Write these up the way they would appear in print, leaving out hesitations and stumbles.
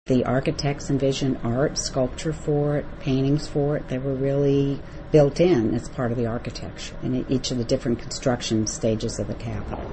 The architects envisioned art, sculpture for it, paintings for it. They were really built in as part of the architecture in each of the different construction stages of the Capitol.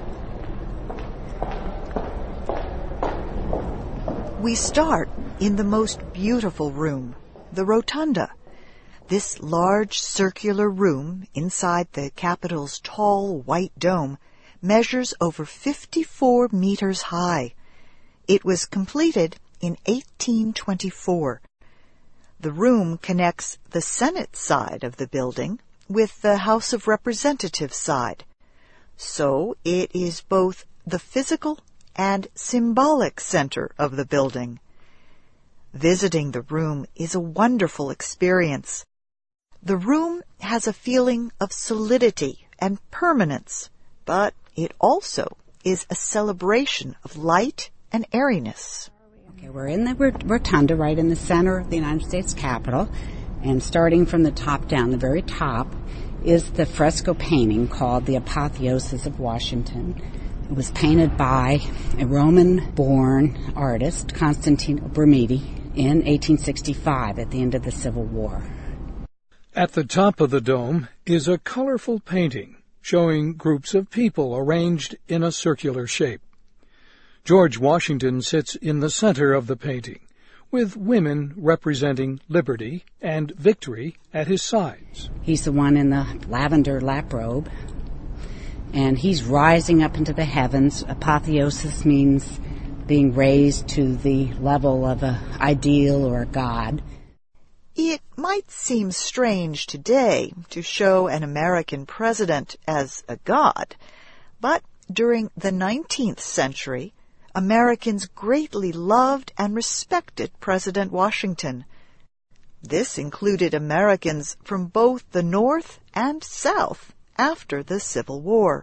We start in the most beautiful room, the Rotunda. This large circular room inside the Capitol's tall white dome measures over 54 meters high. It was completed in 1824. The room connects the Senate side of the building with the House of Representatives side. So it is both the physical and symbolic center of the building. Visiting the room is a wonderful experience. The room has a feeling of solidity and permanence, but it also is a celebration of light and airiness. Okay, we're in the Rotunda, right in the center of the United States Capitol, and starting from the top down, the very top, is the fresco painting called The Apotheosis of Washington. It was painted by a Roman-born artist, Constantino Brumidi, in 1865 at the end of the Civil War. At the top of the dome is a colorful painting showing groups of people arranged in a circular shape. George Washington sits in the center of the painting, with women representing liberty and victory at his sides. He's the one in the lavender lap robe, and he's rising up into the heavens. Apotheosis means being raised to the level of an ideal or a god. It might seem strange today to show an American president as a god, but during the 19th century, Americans greatly loved and respected President Washington. This included Americans from both the North and South after the Civil War.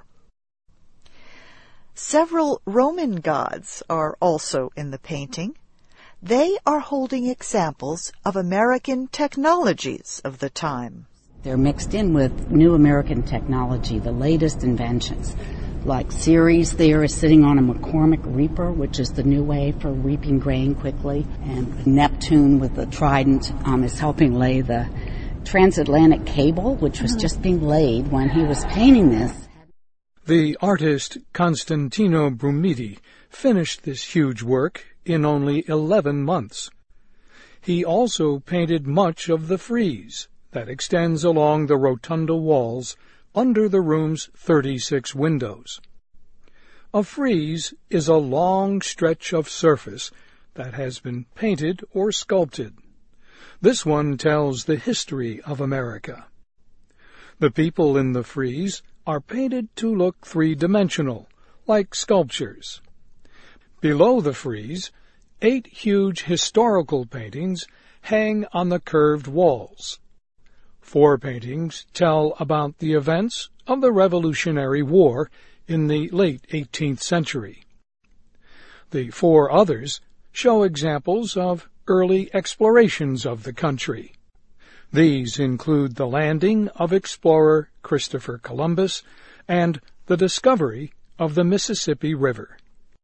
Several Roman gods are also in the painting. They are holding examples of American technologies of the time. They're mixed in with new American technology, the latest inventions. Like Ceres there is sitting on a McCormick reaper, which is the new way for reaping grain quickly. And Neptune with the trident is helping lay the transatlantic cable, which was just being laid when he was painting this. The artist Constantino Brumidi finished this huge work in only 11 months. He also painted much of the frieze that extends along the rotunda walls under the room's 36 windows. A frieze is a long stretch of surface that has been painted or sculpted. This one tells the history of America. The people in the frieze are painted to look three-dimensional, like sculptures. Below the frieze, 8 huge historical paintings hang on the curved walls. 4 paintings tell about the events of the Revolutionary War in the late 18th century. The 4 others show examples of early explorations of the country. These include the landing of explorer Christopher Columbus and the discovery of the Mississippi River.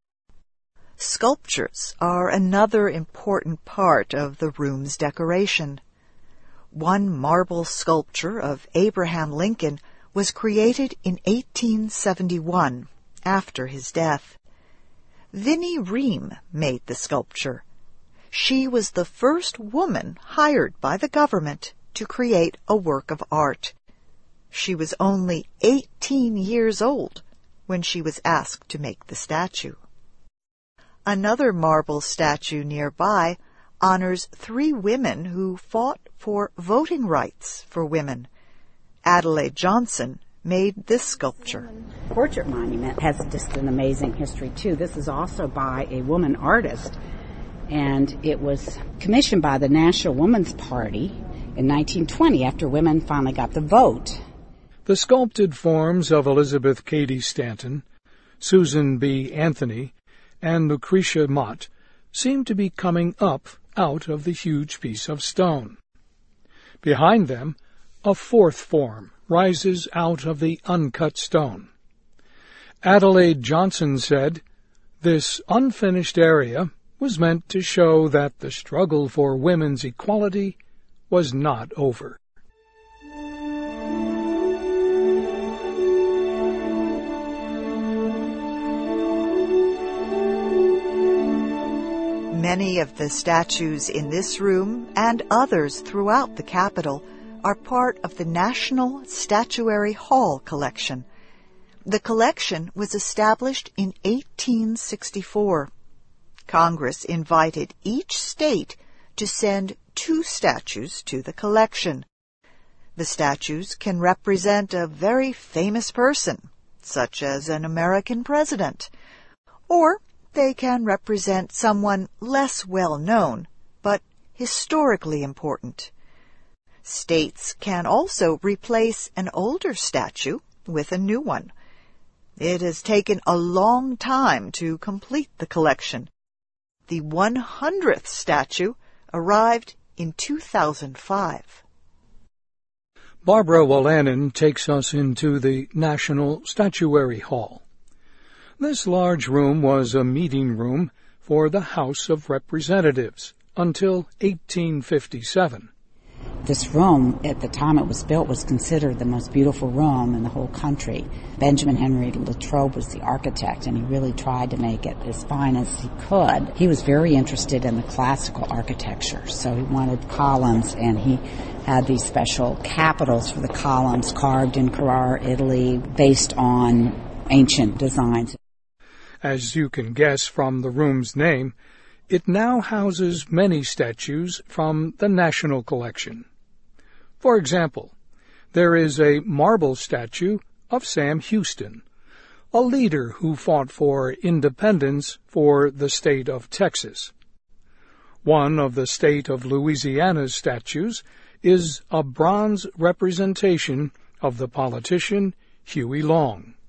Sculptures are another important part of the room's decoration. One marble sculpture of Abraham Lincoln was created in 1871, after his death. Vinnie Ream made the sculpture. She was the first woman hired by the government to create a work of art. She was only 18 years old when she was asked to make the statue. Another marble statue nearby honors 3 women who fought for voting rights for women. Adelaide Johnson made this sculpture. Portrait monument has just an amazing history, too. This is also by a woman artist, and it was commissioned by the National Woman's Party in 1920 after women finally got the vote. The sculpted forms of Elizabeth Cady Stanton, Susan B. Anthony, and Lucretia Mott seem to be coming up out of the huge piece of stone. Behind them, a 4th form rises out of the uncut stone. Adelaide Johnson said, "This unfinished area was meant to show that the struggle for women's equality was not over. Many of the statues in this room and others throughout the Capitol are part of the National Statuary Hall collection. The collection was established in 1864. Congress invited each state to send 2 statues to the collection. The statues can represent a very famous person, such as an American president, or they can represent someone less well known, but historically important. States can also replace an older statue with a new one. It has taken a long time to complete the collection. The 100th statue arrived in 2005. Barbara Wolanin takes us into the National Statuary Hall. This large room was a meeting room for the House of Representatives until 1857. This room, at the time it was built, was considered the most beautiful room in the whole country. Benjamin Henry Latrobe was the architect, and he really tried to make it as fine as he could. He was very interested in the classical architecture, so he wanted columns, and he had these special capitals for the columns carved in Carrara, Italy, based on ancient designs. As you can guess from the room's name, it now houses many statues from the National Collection. For example, there is a marble statue of Sam Houston, a leader who fought for independence for the state of Texas. One of the state of Louisiana's statues is a bronze representation of the politician Huey Long.